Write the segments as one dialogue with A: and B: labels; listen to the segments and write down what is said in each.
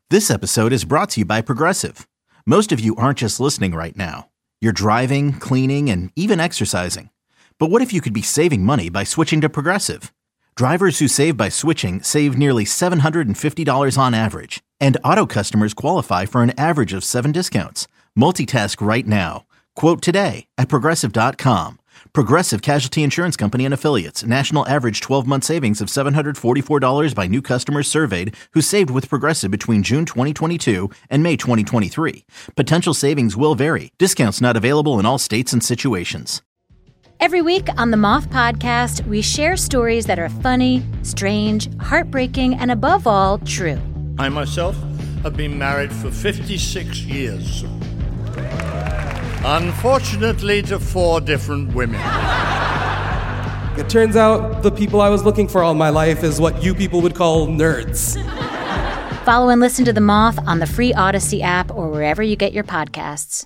A: This episode is brought to you by Progressive. Most of you aren't just listening right now. You're driving, cleaning, and even exercising. But what if you could be saving money by switching to Progressive? Drivers who save by switching save nearly $750 on average. And auto customers qualify for an average of 7 discounts. Multitask right now. Quote today at Progressive.com. Progressive Casualty Insurance Company and Affiliates. National average 12-month savings of $744 by new customers surveyed who saved with Progressive between June 2022 and May 2023. Potential savings will vary. Discounts not available in all states and situations.
B: Every week on the Moth Podcast, we share stories that are funny, strange, heartbreaking, and above all, true.
C: I myself have been married for 56 years. Unfortunately, to 4 different women.
D: It turns out the people I was looking for all my life is what you people would call nerds.
B: Follow and listen to The Moth on the free Odyssey app or wherever you get your podcasts.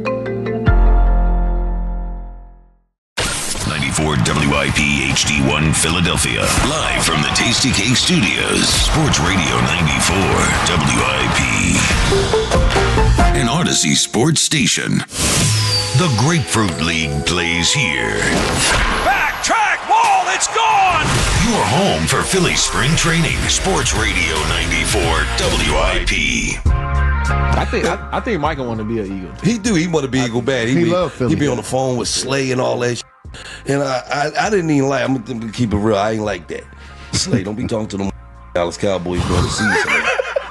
E: 94 WIP HD1 Philadelphia. Live from the Tasty Cake Studios. Sports Radio 94 WIP. An Odyssey sports station. The Grapefruit League plays here.
F: Back, track, wall, it's gone!
E: Your home for Philly spring training. Sports Radio 94 WIP.
G: I think Michael want to be an Eagle.
H: He do. He want to be Eagle bad.
G: He love Philly.
H: He be on the phone with Slay and all that shit. And I didn't even like, I'm going to keep it real, I ain't like that. Slay, don't be talking to them Dallas Cowboys during the season.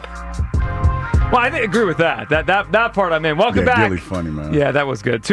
I: Well, I agree with that. That part I'm in. Welcome back.
G: Really funny, man.
I: Yeah, that was good.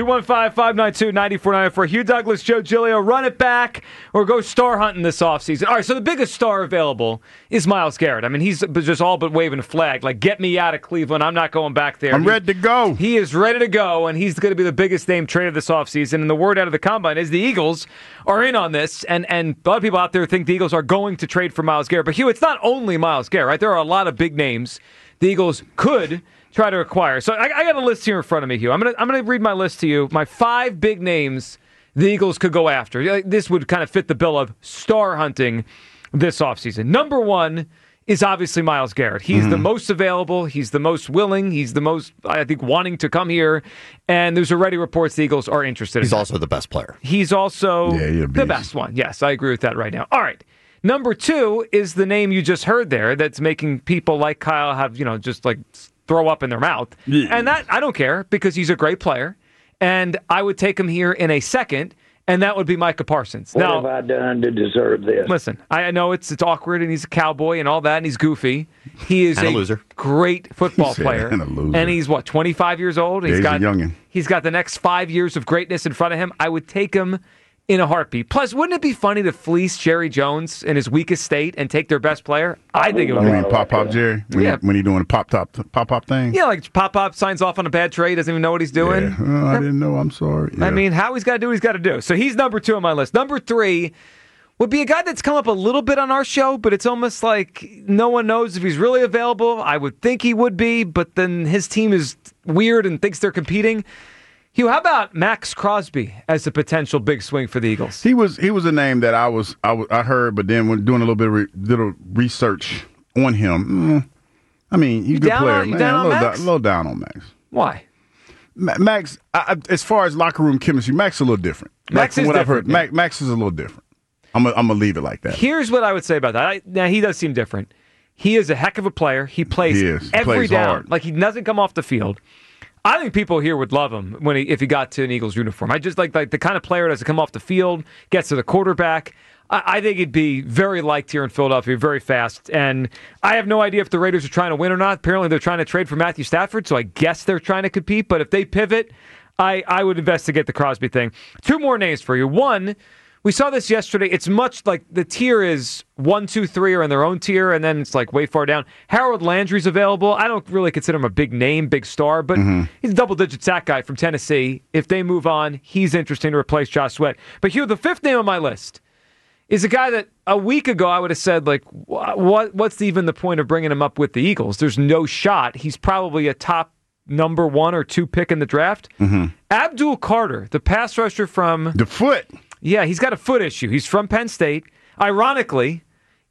I: 215-592-9494. Hugh Douglas, Joe Giglio, run it back or go star hunting this offseason. All right, so the biggest star available is Myles Garrett. I mean, he's just all but waving a flag. Like, get me out of Cleveland. I'm not going back there.
G: I'm ready to go.
I: He is ready to go, and he's going to be the biggest name traded this offseason. And the word out of the combine is the Eagles are in on this, and a lot of people out there think the Eagles are going to trade for Myles Garrett. But, Hugh, it's not only Myles Garrett, right? There are a lot of big names the Eagles could try to acquire. So I got a list here in front of me, Hugh. I'm gonna read my list to you. My 5 big names the Eagles could go after. This would kind of fit the bill of star hunting this offseason. Number 1 is obviously Myles Garrett. He's the most available. He's the most willing. He's the most, I think, wanting to come here. And there's already reports the Eagles are interested in him.
J: He's also the best player.
I: He's also the best one. Yes, I agree with that right now. All right. Number 2 is the name you just heard there that's making people like Kyle have, just like throw up in their mouth. Yeah. And that, I don't care because he's a great player. And I would take him here in a second, and that would be Micah Parsons.
K: What have I done to deserve this?
I: Listen, I know it's awkward, and he's a cowboy and all that, and he's goofy. He is
J: a loser.
I: Great football player.
G: And a loser.
I: And he's, 25 years old?
G: He's a youngin'.
I: He's got the next 5 years of greatness in front of him. I would take him in a heartbeat. Plus, wouldn't it be funny to fleece Jerry Jones in his weakest state and take their best player? I think it would.
G: You mean Pop Jerry? When he doing a pop Thing?
I: Yeah, like Pop signs off on a bad trade, doesn't even know what he's doing.
G: Yeah. Oh, I didn't know. I'm sorry. Yeah.
I: I mean, Howie's got to do what he's got to do. So he's number 2 on my list. Number 3 would be a guy that's come up a little bit on our show, but it's almost like no one knows if he's really available. I would think he would be, but then his team is weird and thinks they're competing. Hugh, how about Max Crosby as a potential big swing for the Eagles?
G: He was a name that I heard, but then when doing a little bit of little research on him, I mean, he's a good player.
I: You down on Max?
G: A little down on Max.
I: Why?
G: Max, as far as locker room chemistry, Max is a little different.
I: Max is different.
G: Max is a little different. I'm gonna leave it like that.
I: Here's what I would say about that. Now he does seem different. He is a heck of a player. He plays every down.
G: Hard.
I: Like he doesn't come off the field. I think people here would love him if he got to an Eagles uniform. I just like the kind of player that doesn't come off the field, gets to the quarterback. I think he'd be very liked here in Philadelphia, very fast. And I have no idea if the Raiders are trying to win or not. Apparently they're trying to trade for Matthew Stafford, so I guess they're trying to compete. But if they pivot, I would investigate the Crosby thing. 2 more names for you. 1, we saw this yesterday. It's much like the tier is 1, 2, 3 are in their own tier, and then it's like way far down. Harold Landry's available. I don't really consider him a big name, big star, but he's a double-digit sack guy from Tennessee. If they move on, he's interesting to replace Josh Sweat. But Hugh, the 5th name on my list is a guy that a week ago I would have said, like, what's even the point of bringing him up with the Eagles? There's no shot. He's probably a top number 1 or 2 pick in the draft. Abdul Carter, the pass rusher from...
G: The foot.
I: Yeah, he's got a foot issue. He's from Penn State. Ironically,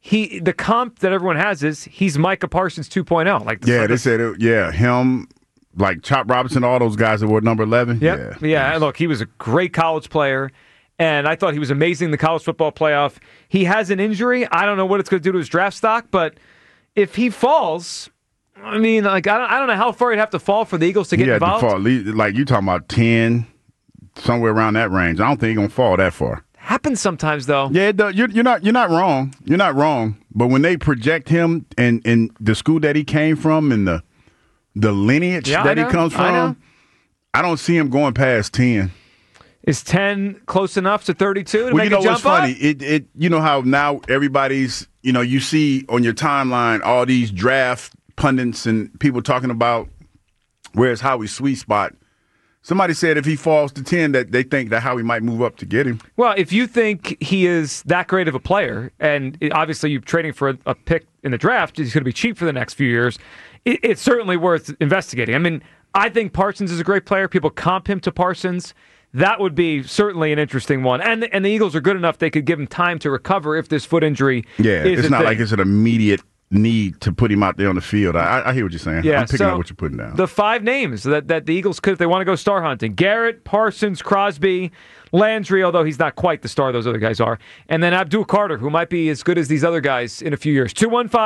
I: the comp that everyone has is he's Micah Parsons 2.0.
G: They said him, like Chop Robinson, all those guys that were number 11.
I: Yep. Yeah. Look, he was a great college player, and I thought he was amazing in the college football playoff. He has an injury. I don't know what it's going to do to his draft stock, but if he falls, I mean, like I don't know how far he'd have to fall for the Eagles to get involved.
G: To fall, like you talking about 10, somewhere around that range. I don't think he's going to fall that far.
I: Happens sometimes, though.
G: Yeah, it does. You're not wrong. You're not wrong. But when they project him and the school that he came from and the lineage that he comes from, I don't see him going past 10.
I: Is 10 close enough to 32 to make a jump
G: what's funny?
I: up?
G: It you know how now everybody's, you see on your timeline all these draft pundits and people talking about where's Howie's sweet spot. Somebody said if he falls to 10 that they think that Howie might move up to get him.
I: Well, if you think he is that great of a player, and obviously you're trading for a pick in the draft, he's going to be cheap for the next few years, it's certainly worth investigating. I mean, I think Parsons is a great player. People comp him to Parsons. That would be certainly an interesting one. And the Eagles are good enough they could give him time to recover if this foot injury is
G: it's not like it's an immediate need to put him out there on the field. I hear what you're saying.
I: Yeah,
G: I'm picking up what you're putting down.
I: The 5 names that the Eagles could, if they want to go star hunting: Garrett, Parsons, Crosby, Landry, although he's not quite the star those other guys are, and then Abdul Carter, who might be as good as these other guys in a few years.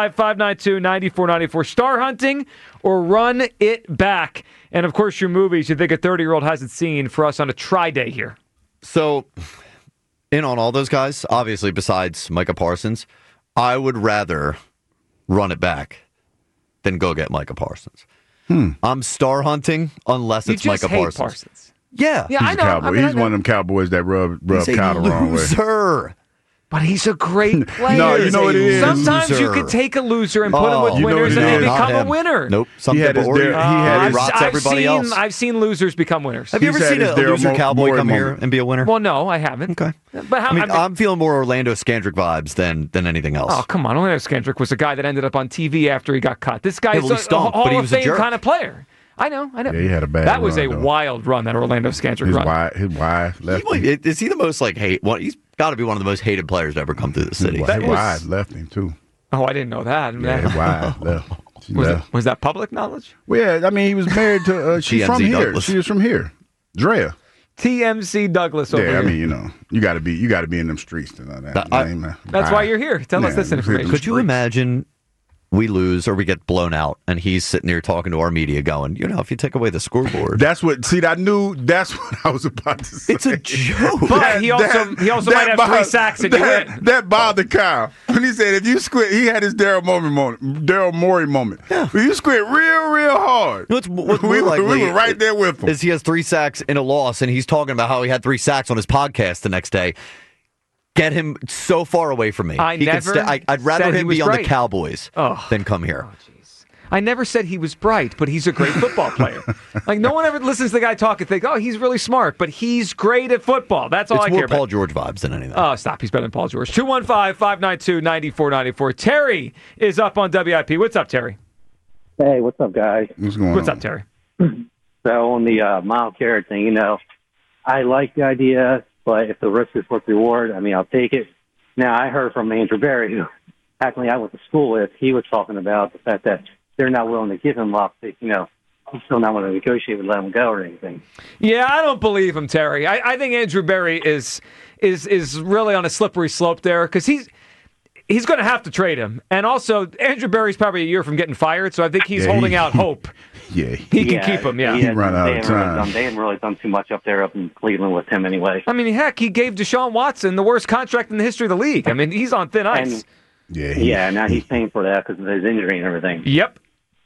I: 215-592-9494. Star hunting or run it back. And, of course, your movies you think a 30-year-old hasn't seen for us on a try-day here.
J: So, in on all those guys, obviously, besides Micah Parsons, I would rather run it back than go get Micah Parsons. I'm star hunting unless it's Micah Parsons. Yeah.
I: Yeah, I know.
G: He's one of them Cowboys that rub Kyle the wrong way.
J: Loser.
I: But he's a great player.
G: No, you know what it is.
I: Sometimes you could take a loser and put him with winners and they become a winner.
J: Nope.
I: I've seen losers become winners.
J: Have you ever seen a loser Cowboy come here and be a winner?
I: Well, no, I haven't.
J: Okay.
I: But
J: I'm feeling more Orlando Scandrick vibes than anything else.
I: Oh, come on. Orlando Scandrick was a guy that ended up on TV after he got cut. This guy's a Hall of Fame kind of player. I know.
G: Yeah, he had a bad
I: That was
G: run,
I: a wild run, that Orlando Scandrick run.
G: His wife left him.
J: Is he the most, he's got to be one of the most hated players to ever come through the city.
G: His wife left him, too.
I: Oh, I didn't know that.
G: Yeah, his wife left.
I: Was that public knowledge?
G: Well, yeah, I mean, he was married to, she's from here.
J: Douglas.
G: She was from here. Drea.
I: TMC Douglas over here.
G: I mean, you got to be in them streets to know that.
I: That's why you're here. Tell us this information.
J: Could you imagine we lose or we get blown out and he's sitting there talking to our media going, if you take away the scoreboard.
G: I knew that's what I was about to say.
J: It's a joke.
I: But he also might have 3 sacks and you win.
G: That bothered Kyle. When he said if you squint, he had his Daryl Morey moment. Yeah. If you squint real hard.
J: What's
G: we were right there with him.
J: Is he has 3 sacks in a loss and he's talking about how he had 3 sacks on his podcast the next day. Get him so far away from me. I'd rather him be on the Cowboys than come here.
I: Oh, I never said he was bright, but he's a great football player. No one ever listens to the guy talk and think, he's really smart, but he's great at football. That's all I care about.
J: It's more Paul George vibes than anything.
I: Oh, stop. He's better than Paul George. 215-592-9494. Terry is up on WIP. What's up, Terry?
K: Hey, what's up, guys?
I: What's up, Terry?
K: So on the Myles Garrett thing, I like the idea, but if the risk is worth the reward, I'll take it. Now, I heard from Andrew Berry, who actually I went to school with, he was talking about the fact that they're not willing to give him up. He's still not willing to negotiate and let him go or anything.
I: Yeah, I don't believe him, Terry. I think Andrew Berry is really on a slippery slope there because he's going to have to trade him. And also, Andrew Berry's probably a year from getting fired, so I think he's holding out hope.
G: Yeah,
I: he can keep him. Yeah,
G: he run out of time.
K: They haven't really done too much up in Cleveland with him anyway.
I: Heck, he gave Deshaun Watson the worst contract in the history of the league. He's on thin ice.
K: Now he's paying for that because of his injury and everything.
I: Yep.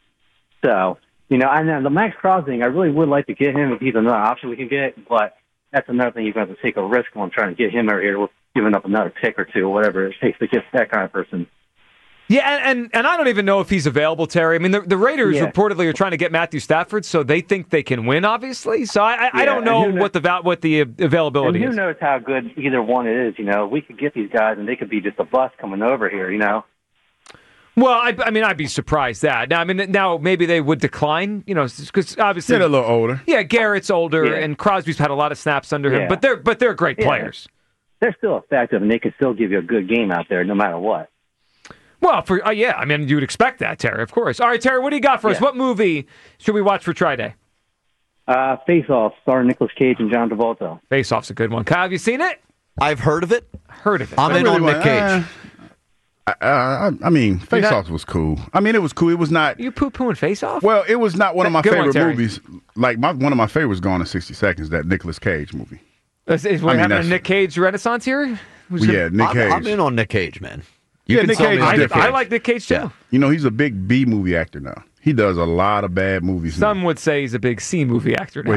K: So, and the Max Crosby thing, I really would like to get him if he's another option we can get, but that's another thing you're going to have to take a risk on trying to get him out here with giving up another pick or two or whatever it takes to get that kind of person.
I: Yeah, and I don't even know if he's available, Terry. The Raiders reportedly are trying to get Matthew Stafford, so they think they can win, obviously. So I don't know what the availability is.
K: And who knows how good either one is, We could get these guys, and they could be just a bust coming over here,
I: Well, I'd be surprised that. Now maybe they would decline, because obviously
G: they're a little older.
I: Yeah, Garrett's older, and Crosby's had a lot of snaps under him, but they're great players.
K: They're still effective, and they can still give you a good game out there, no matter what.
I: Well, yeah, I mean, you would expect that, Terry, of course. All right, Terry, what do you got for us? What movie should we watch for Tri-Day?
K: Face Off, starring Nicolas Cage and John Travolta.
I: Face Off's a good one. Kyle, have you seen it?
J: I've heard of it.
G: I'm
J: in on Nick Cage.
G: I mean, Face Off was cool. I mean, it was cool. It was not.
I: You poo-pooing Face Off?
G: Well, it was not one of my
I: Good one,
G: favorite
I: Terry.
G: movies. Like one of my favorites, Gone in 60 Seconds. That Nicolas Cage movie.
I: Is we having a Nick Cage renaissance here?
G: Yeah, Nick Cage.
J: I'm in on Nick Cage, man. You can
G: Nick
J: tell
G: Cage
J: me
G: is
J: on Nick
G: different.
I: I like Nick Cage too.
J: Yeah.
G: You know, he's a big B movie actor now. He does a lot of bad movies.
I: Some would say he's a big C movie actor now.
G: Well,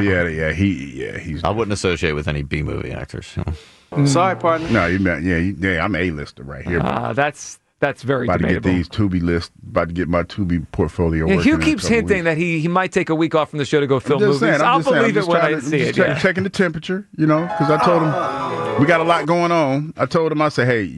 G: he's.
J: I wouldn't associate with any B movie actors.
D: Sorry, partner.
G: No, I'm an A-lister right here.
I: That's very
G: about
I: debatable.
G: to get these Tubi lists. About to get my Tubi portfolio.
I: Yeah,
G: working
I: Hugh
G: in a
I: keeps
G: couple
I: hinting
G: weeks.
I: that he might take a week off from the show to go film movies. I'll believe it when I see it.
G: Checking the temperature, because I told him we got a lot going on. I told him, I said, hey,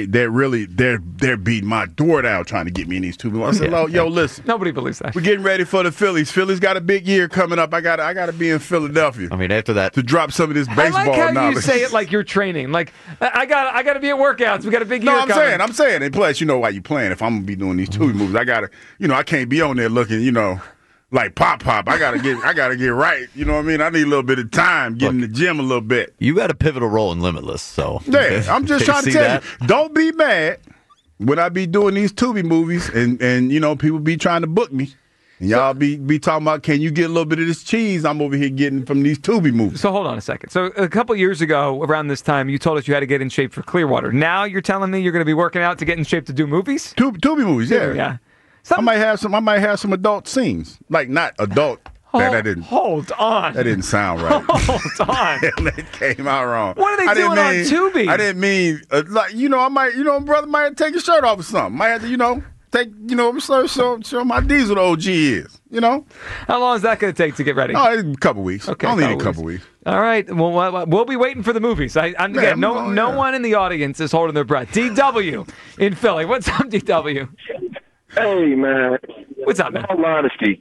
G: they're beating my door down trying to get me in these Tubi. I said, yo, listen,
I: nobody believes that.
G: We're getting ready for the Phillies. Phillies got a big year coming up. I got to be in Philadelphia.
J: I mean, after that,
G: to drop some of this baseball
I: I like how
G: knowledge.
I: you say it like you're training. Like I got to be at workouts. We got a big year coming.
G: I'm saying. And plus, why you playing. If I'm gonna be doing these Tubi movies, I gotta, I can't be on there looking, like pop. I gotta get right. You know what I mean? I need a little bit of time, get in the gym a little bit.
J: You got a pivotal role in Limitless, so
G: yeah. I'm just trying to tell you, don't be mad when I be doing these Tubi movies, and people be trying to book me. And y'all be talking about, can you get a little bit of this cheese I'm over here getting from these Tubi movies?
I: So hold on a second. So a couple years ago, around this time, you told us you had to get in shape for Clearwater. Now you're telling me you're going to be working out to get in shape to do movies?
G: Tubi movies, yeah.
I: Yeah.
G: I might have some adult scenes, like not adult. That didn't.
I: Hold on.
G: That didn't sound right.
I: Hold on.
G: That came out wrong.
I: What are they doing on Tubi?
G: I didn't mean I might, brother might take his shirt off or something. Might have to, take, show my diesel the OG is,
I: How long is that going to take to get ready?
G: Oh, a couple weeks.
I: Okay,
G: I'll need a couple weeks.
I: All right. Well, we'll be waiting for the movies. No one in the audience is holding their breath. DW in Philly. What's up, DW?
L: Hey, man.
I: What's up, man?
L: In all honesty,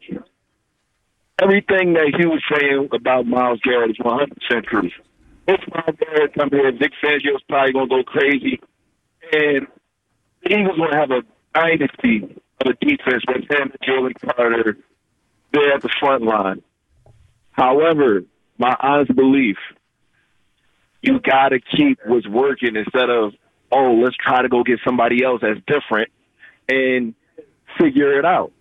L: everything that he was saying about Myles Garrett is 100% true. If Myles Garrett comes here, Vic Fangio's probably going to go crazy. And the Eagles going to have a dynasty of a defense with him and Jalen Carter there at the front line. However, my honest belief, you got to keep what's working instead of, let's try to go get somebody else that's different and figure it out.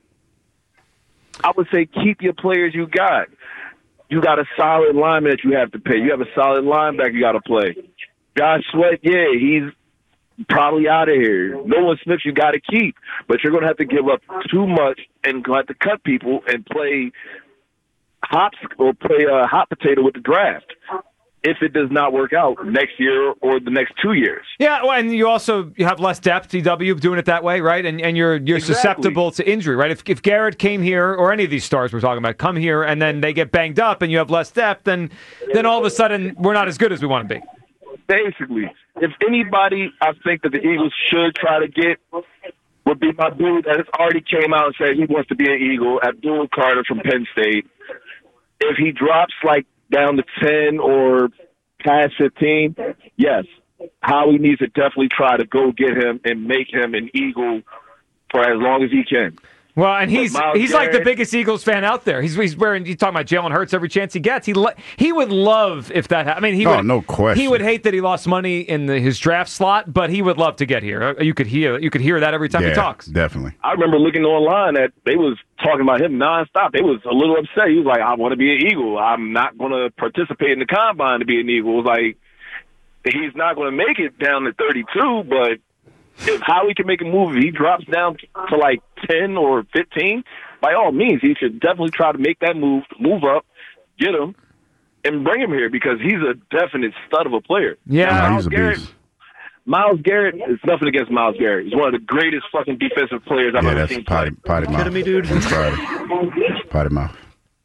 L: I would say keep your players you got. You got a solid lineman that you have to pay. You have a solid linebacker you got to play. Josh Sweat, he's probably out of here. Nolan Smith you got to keep, but you're going to have to give up too much and have to cut people and play hops or play a hot potato with the draft if it does not work out next year or the next 2 years.
I: Yeah, well, and you have less depth, DW, doing it that way, right? And you're susceptible to injury, right? If Garrett came here, or any of these stars we're talking about, come here and then they get banged up and you have less depth, then all of a sudden we're not as good as we want to be.
L: Basically, if anybody I think that the Eagles should try to get would be my dude that has already came out and said he wants to be an Eagle, Abdul Carter from Penn State. If he drops down to 10 or past 15, yes, Howie needs to definitely try to go get him and make him an Eagle for as long as he can.
I: Well, and he's like the biggest Eagles fan out there. He's wearing. You talking about Jalen Hurts every chance he gets. He would love if that. I mean,
G: no question.
I: He would hate that he lost money in his draft slot, but he would love to get here. You could hear that every time he talks.
G: Definitely.
L: I remember looking online that they was talking about him nonstop. They was a little upset. He was like, "I want to be an Eagle. I'm not going to participate in the combine to be an Eagle." It was like he's not going to make it down to 32, but. If Howie can make a move, if he drops down to 10 or 15, by all means, he should definitely try to make that move up, get him, and bring him here because he's a definite stud of a player.
I: Yeah,
G: he's a beast.
L: Myles Garrett is nothing against Myles Garrett. He's one of the greatest fucking defensive players I've ever seen play.
G: Potty mouth.
J: Kidding me, dude?
G: Potty mouth.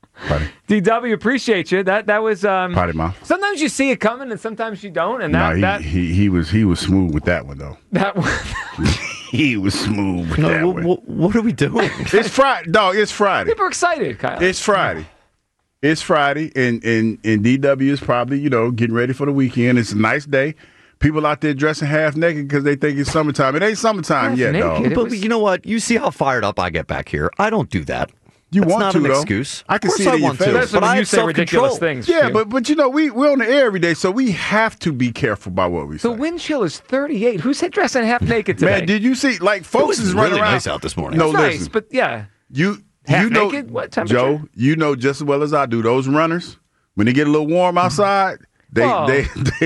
I: DW, appreciate you. That was
G: potty mouth.
I: Sometimes you see it coming, and sometimes you don't. And
G: he was smooth with that one though. He was smooth with that one.
J: What are we doing?
G: It's Friday, dog. It's Friday.
I: People are excited, Kyle.
G: It's Friday. It's Friday, and DW is probably getting ready for the weekend. It's a nice day. People out there dressing half naked because they think it's summertime. It ain't summertime yet, dog.
J: But you know what? You see how fired up I get back here. I don't do that.
G: You
J: That's
G: want
J: not
G: to,
J: an
G: though.
J: excuse.
G: I can
J: Of course
G: see it in
J: I
G: your
J: want
G: face.
J: to.
I: Especially
J: But
I: when
J: I
I: you
J: have
I: say ridiculous
J: self-control.
I: things.
G: Yeah,
I: Q.
G: but you know, we're on the air every day, so we have to be careful about what we say.
I: The wind chill is 38. Who said dressing half naked today?
G: Man, did you see, like, folks is running
J: really
G: around.
J: nice out this morning.
G: No,
I: It's nice,
G: listen.
I: but yeah.
G: You
I: Half
G: know,
I: naked? What temperature?
G: Joe, you know just as well as I do, those runners, when they get a little warm outside, they're running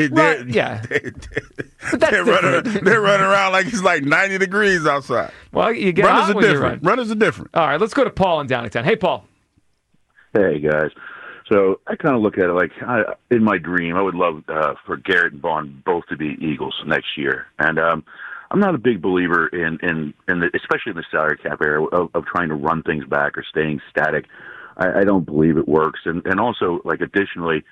G: around like it's like 90 degrees outside.
I: Well, you get
G: Runners
I: hot
G: are
I: when you
G: different.
I: run.
G: Runners are different.
I: All right, let's go to Paul in Downingtown. Hey, Paul.
M: Hey, guys. So I kind of look at it like in my dream, I would love for Garrett and Vaughn both to be Eagles next year. And I'm not a big believer in the, especially in the salary cap era, of trying to run things back or staying static. I don't believe it works. And also, like, additionally,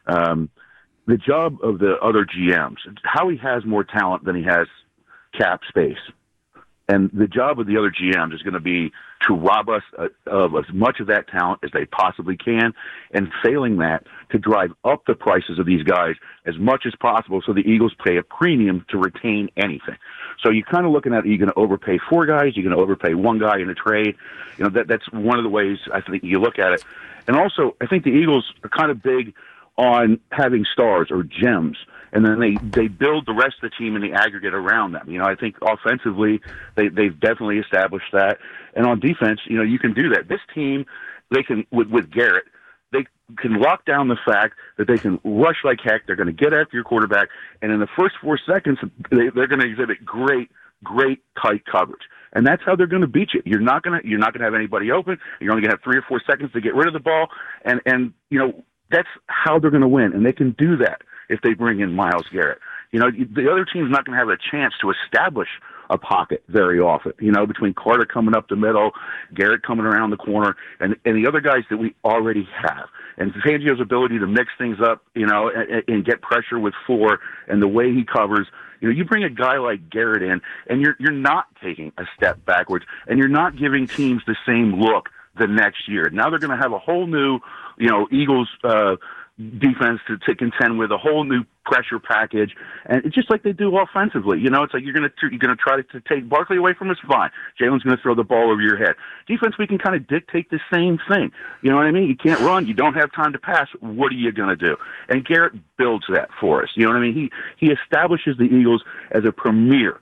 M: the job of the other GMs, Howie has more talent than he has cap space. And the job of the other GMs is going to be to rob us of as much of that talent as they possibly can, and failing that, to drive up the prices of these guys as much as possible so the Eagles pay a premium to retain anything. So you're kind of looking at, are you going to overpay 4 guys? You're going to overpay 1 guy in a trade? You know, that's one of the ways I think you look at it. And also, I think the Eagles are kind of big on having stars or gems, and then they build the rest of the team in the aggregate around them. You know, I think offensively they've definitely established that, and on defense, you know, you can do that. This team, they can with Garrett, they can lock down the fact that they can rush like heck. They're going to get after your quarterback, and in the first 4 seconds, they're going to exhibit great tight coverage. And that's how they're going to beat you. You're not going to have anybody open. You're only going to have 3 or 4 seconds to get rid of the ball, and you know, that's how they're going to win, and they can do that if they bring in Myles Garrett. You know, the other team's not going to have a chance to establish a pocket very often, you know, between Carter coming up the middle, Garrett coming around the corner, and the other guys that we already have. And Fangio's ability to mix things up, you know, and get pressure with 4, and the way he covers, you know, you bring a guy like Garrett in, and you're not taking a step backwards, and you're not giving teams the same look the next year. Now they're going to have a whole new, you know, Eagles defense to contend with, a whole new pressure package, and it's just like they do offensively. You know, it's like you're going to try to take Barkley away from us. Fine, Jalen's going to throw the ball over your head. Defense, we can kind of dictate the same thing. You know what I mean? You can't run. You don't have time to pass. What are you going to do? And Garrett builds that for us. You know what I mean? He establishes the Eagles as a premier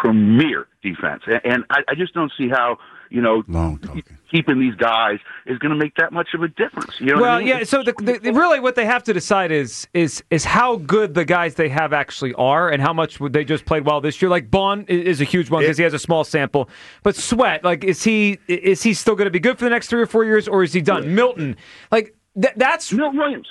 M: defense, and I just don't see how, you know, keeping these guys is going to make that much of a difference. You know what I mean?
I: Yeah. So really, what they have to decide is how good the guys they have actually are, and how much would they just played well this year. Like Bond is a huge one because he has a small sample, but Sweat, like, is he still going to be good for the next 3 or 4 years, or is he done? Milton, like that's
M: Milton Williams.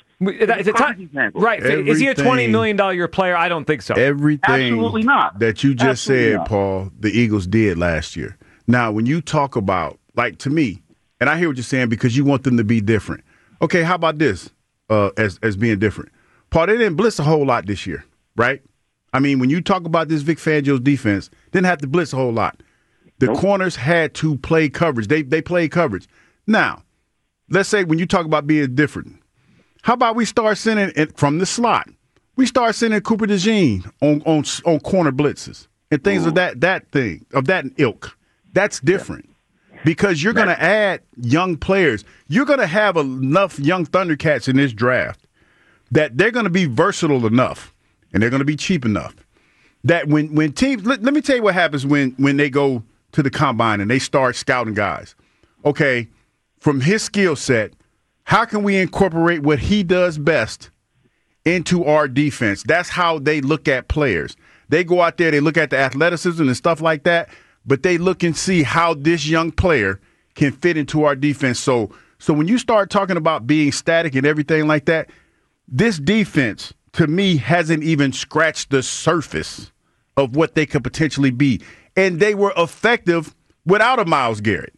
I: Right. Is he a $20 million a year player? I don't think so.
G: Everything
M: Absolutely not.
G: that you just
M: Absolutely
G: said,
M: not.
G: Paul, the Eagles did last year. Now, when you talk about, like, to me, and I hear what you're saying because you want them to be different. Okay, how about this as being different? Paul, they didn't blitz a whole lot this year, right? I mean, when you talk about this Vic Fangio's defense, didn't have to blitz a whole lot. The corners had to play coverage. They played coverage. Now, let's say when you talk about being different, how about we start sending it from the slot? We start sending Cooper DeJean on corner blitzes and things of that ilk. That's different because you're going to add young players. You're going to have enough young Thundercats in this draft that they're going to be versatile enough and they're going to be cheap enough that when teams – let me tell you what happens when they go to the combine and they start scouting guys. Okay, from his skill set, how can we incorporate what he does best into our defense? That's how they look at players. They go out there, they look at the athleticism and stuff like that, but they look and see how this young player can fit into our defense. So when you start talking about being static and everything like that, this defense, to me, hasn't even scratched the surface of what they could potentially be. And they were effective without a Myles Garrett.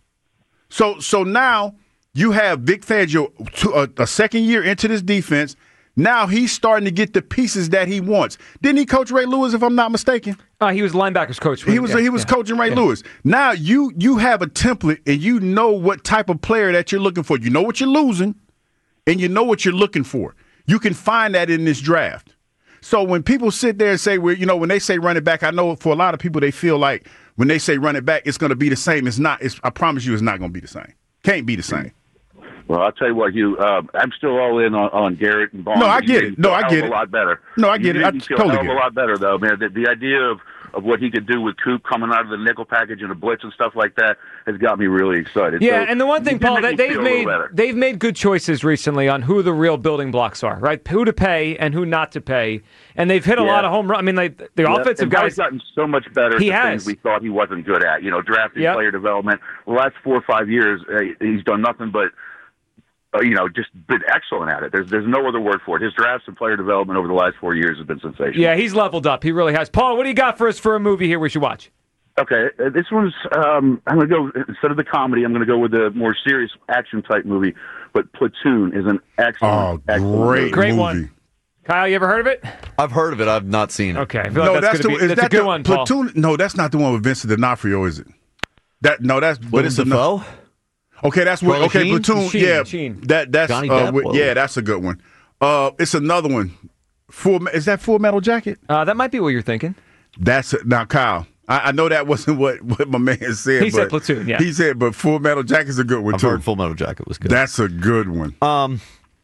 G: So now you have Vic Fangio, a second year into this defense. Now he's starting to get the pieces that he wants. Didn't he coach Ray Lewis, if I'm not mistaken?
I: He was linebackers coach.
G: He was coaching Ray Lewis. Now you have a template, and you know what type of player that you're looking for. You know what you're losing, and you know what you're looking for. You can find that in this draft. So when people sit there and say, when they say run it back, I know for a lot of people they feel like when they say run it back, it's going to be the same. It's not. I promise you, it's not going to be the same. Can't be the same.
M: Well, I'll tell you what, Hugh. I'm still all in on Garrett and Bond.
G: No, I get it. No, I get it.
M: A lot better.
G: No, I get it. I totally get it.
M: A lot better, though, man. The idea of what he could do with Coop coming out of the nickel package and a blitz and stuff like that has got me really excited.
I: Yeah,
M: so,
I: and the one thing, Paul, that they've made good choices recently on who the real building blocks are, right? Who to pay and who not to pay, and they've hit a lot of home runs. I mean, the offensive guys.
M: He's gotten so much better.
I: He
M: at
I: has.
M: Things we thought he wasn't good at. Drafting, player development. The last 4 or 5 years, he's done nothing but. Just been excellent at it. There's no other word for it. His drafts and player development over the last 4 years have been sensational.
I: Yeah, he's leveled up. He really has. Paul, what do you got for us for a movie here we should watch?
M: Okay, this one's, I'm going to go, instead of the comedy, I'm going to go with the more serious action-type movie, but Platoon is an excellent
I: great
G: movie.
I: one. Kyle, you ever heard of it?
J: I've heard of it. I've not seen it.
I: Okay, I feel like that's a good one, Paul.
G: Platoon? No, that's not the one with Vincent D'Onofrio, is it? But it's
J: Dafoe?
G: Okay, that's what. Okay, Platoon.
I: Sheen.
G: That's
J: Johnny Depp.
G: that's a good one. It's another one. Is that Full Metal Jacket?
I: That might be what you're thinking.
G: Now, Kyle. I know that wasn't what my man said.
I: He said Platoon. Yeah,
G: he said, but Full Metal Jacket's a good one too.
J: I've heard Full Metal Jacket was good.
G: That's a good one.
J: I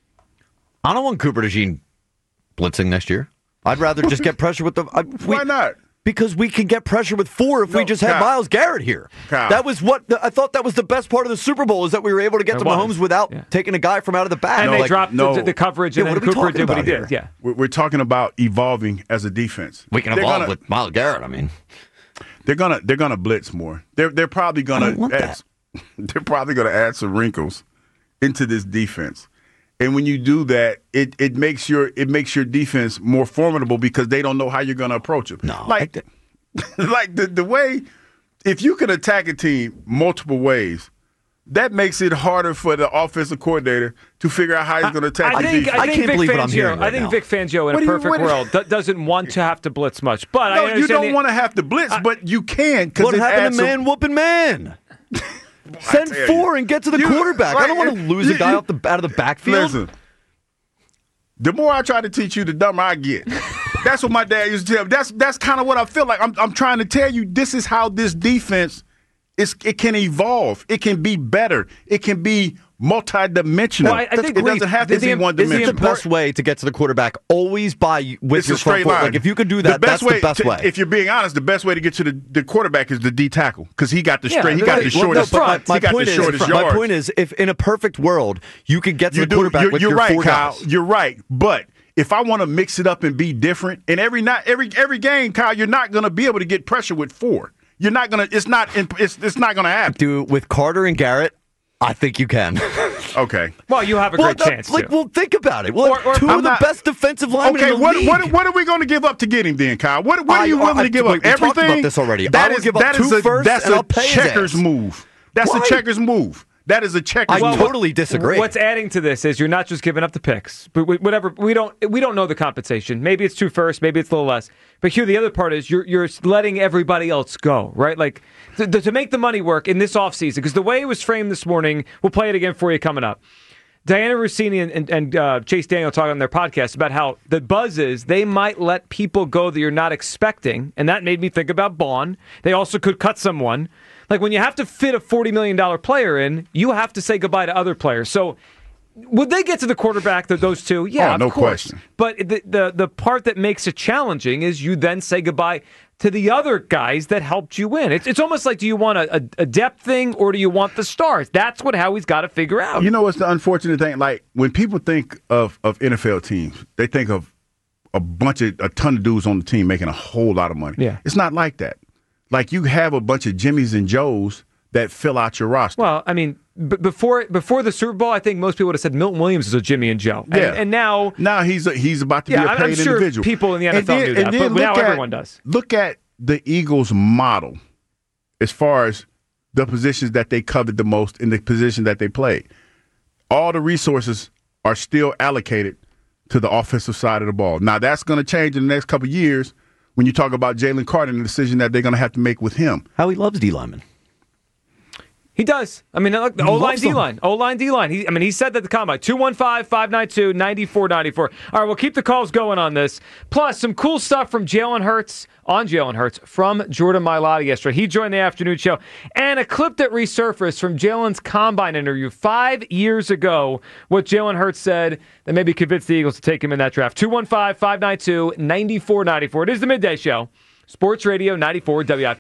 J: don't want Cooper DeJean blitzing next year. I'd rather just get pressure with the.
G: Why not?
J: Because we can get pressure with 4 if we just had Myles Garrett here. That was I thought that was the best part of the Super Bowl is that we were able to get to Mahomes without taking a guy from out of the back.
I: And they dropped the coverage, and then Cooper did what he did. Yeah,
G: we're talking about evolving as a defense.
J: We can evolve with Myles Garrett. I mean,
G: they're gonna blitz more. They're probably gonna they're probably gonna add some wrinkles into this defense. And when you do that, it makes your defense more formidable because they don't know how you're going to approach them.
J: No,
G: like the way, if you can attack a team multiple ways, that makes it harder for the offensive coordinator to figure out how he's going to attack the defense.
J: I can't believe what I'm hearing right now.
I: Vic Fangio, in a perfect world, doesn't want to have to blitz much. But
G: no, you don't want to have to blitz, but you can.
J: What happened to man whooping man? Send 4 and get to the quarterback. I don't want to lose a guy out of the backfield.
G: Listen, the more I try to teach you, the dumber I get. That's what my dad used to tell me. That's kind of what I feel like. I'm trying to tell you, this is how this defense it can evolve. It can be better. It can be multi-dimensional.
I: Well, I think
G: it doesn't have to be one-dimensional.
J: Isn't the best way to get to the quarterback always with your front foot? Like if you could do that, that's the best way.
G: If you're being honest, the best way to get to the quarterback is the D tackle because he got the shortest.
J: My point is, if in a perfect world you could get to the quarterback with your 4 guys.
G: You're right, but if I want to mix it up and be different, and every game, Kyle, you're not going to be able to get pressure with 4. You're not gonna. It's not going to happen.
J: Dude, with Carter and Garrett, I think you can.
G: Okay.
I: Well, you have a great chance.
J: Think about it. Well, two of the best defensive linemen in the league.
G: What are we going to give up to get him then, Kyle? What are you willing to give up? Everything.
J: We talked about this already. I will give up 2 first, and I'll pay his ass.
G: Checkers move. That's a checkers move. That is a checkers move.
J: I totally disagree.
I: What's adding to this is you're not just giving up the picks, but whatever. We don't know the compensation. Maybe it's 2 first, maybe it's a little less. But Hugh, the other part is you're letting everybody else go, right? Like to make the money work in this offseason, because the way it was framed this morning, we'll play it again for you coming up. Diana Rossini and Chase Daniel talking on their podcast about how the buzz is they might let people go that you're not expecting, and that made me think about Bond. They also could cut someone. Like when you have to fit a $40 million player in, you have to say goodbye to other players. So would they get to the quarterback, those two? Yeah,
G: no
I: of course.
G: Question.
I: But the part that makes it challenging is you then say goodbye to the other guys that helped you win. It's almost like, do you want a depth thing or do you want the stars? That's what Howie's got to figure out.
G: You know what's the unfortunate thing? Like when people think of NFL teams, they think of a ton of dudes on the team making a whole lot of money.
I: Yeah.
G: It's not like that. Like you have a bunch of Jimmys and Joes that fill out your roster.
I: Well, I mean, before the Super Bowl, I think most people would have said Milton Williams is a Jimmy and Joe.
G: Yeah.
I: And now
G: he's about to be a paid
I: I'm sure
G: individual.
I: People in the NFL knew that, but now everyone does.
G: Look at the Eagles' model as far as the positions that they covered the most in the position that they played. All the resources are still allocated to the offensive side of the ball. Now, that's going to change in the next couple of years when you talk about Jalen Carter and the decision that they're going to have to make with him.
J: Howie loves D linemen.
I: He does. I mean, look, the O-line, D-line. O-line, D-line. He said that at the combine. 215-592-9494. All right, we'll keep the calls going on this. Plus, some cool stuff from Jalen Hurts from Jordan Mailata yesterday. He joined the afternoon show. And a clip that resurfaced from Jalen's combine interview 5 years ago, what Jalen Hurts said that maybe convinced the Eagles to take him in that draft. 215-592-9494. It is the Midday Show. Sports Radio 94 WIP.